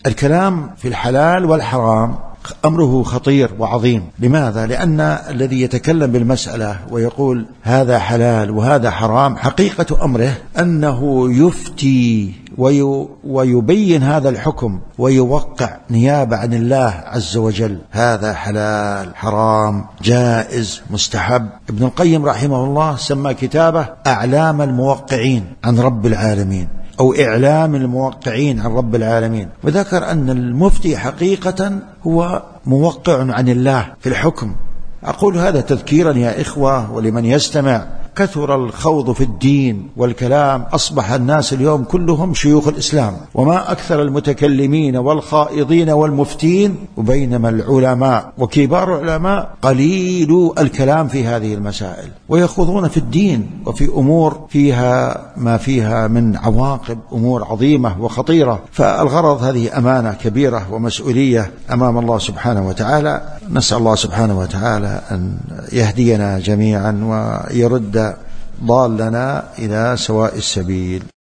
الكلام في الحلال والحرام أمره خطير وعظيم. لماذا؟ لأن الذي يتكلم بالمسألة ويقول هذا حلال وهذا حرام حقيقة أمره أنه يفتي ويبين هذا الحكم ويوقع نيابة عن الله عز وجل، هذا حلال حرام جائز مستحب. ابن القيم رحمه الله سمى كتابه أعلام الموقعين عن رب العالمين أو إعلام الموقعين عن رب العالمين، وذكر أن المفتي حقيقة هو موقع عن الله في الحكم. أقول هذا تذكيرا يا إخوة ولمن يستمع. كثر الخوض في الدين والكلام، أصبح الناس اليوم كلهم شيوخ الإسلام، وما أكثر المتكلمين والخائضين والمفتين، وبينما العلماء وكبار العلماء قليل الكلام في هذه المسائل، ويخوضون في الدين وفي أمور فيها ما فيها من عواقب، أمور عظيمة وخطيرة. فالغرض هذه أمانة كبيرة ومسؤولية أمام الله سبحانه وتعالى. نسأل الله سبحانه وتعالى أن يهدينا جميعا ويرد ضالنا إلى سواء السبيل.